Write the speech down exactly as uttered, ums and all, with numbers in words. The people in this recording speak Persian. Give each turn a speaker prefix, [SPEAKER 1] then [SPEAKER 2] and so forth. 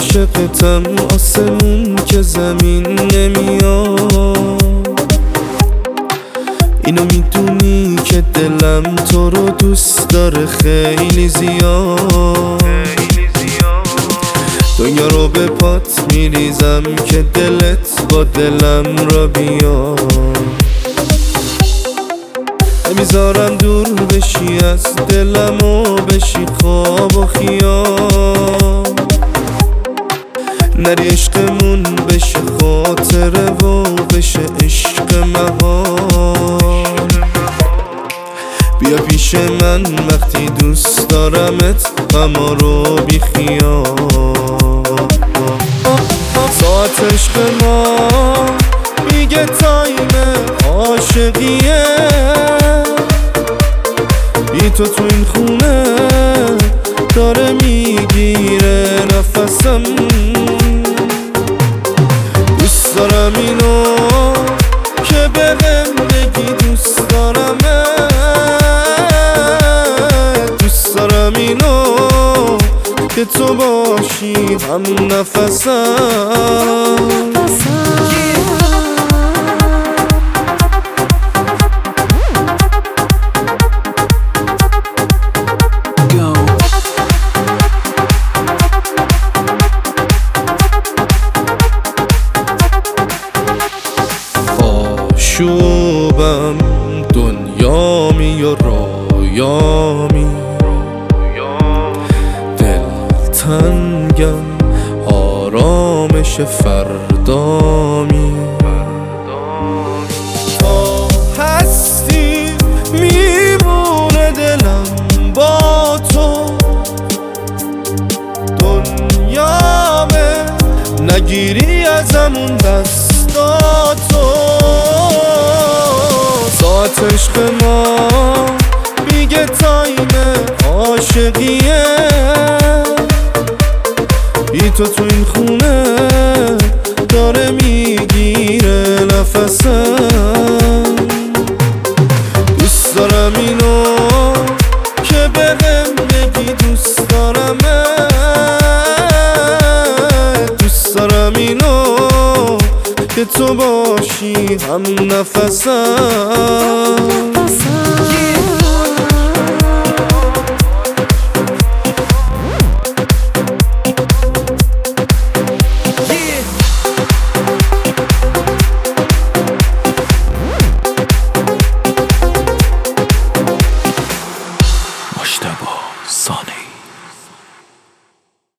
[SPEAKER 1] عاشقتم آسمون که زمین نمیاد. اینو میدونی که دلم تو رو دوست داره خیلی زیاد. دنیا رو به پات میریزم که دلت با دلم را بیاد. نمیذارم دور بشی از دلم و بشی خواب و خیال. نری عشقمون بشه خاطره و بشه عشق محال. بیا پیش من وقتی دوست دارمت غما رو بی خیال. ساعت عشق ما میگه تایم عاشقیه. بی تو تو این خونه داره میگیره نفسم. دوست دارم اینو که بهم بگی دوست دارمت. دوست دارم اینو که تو باشی هم نفسم. آشوبم دنیامی و رایامی. دلتنگم آرامش فردامی. تا هستی میمونه دلم با تو. دنیامه نگیری ازمون دستاتو. ساعت عشق ما میگه تایم عاشقیه. بی تو تو این خونه داره میگیره نفسم. دوست دارم اینو که بهم بگی دوست دارمت. دوست دارم اینو که تو باشی هم نفسم.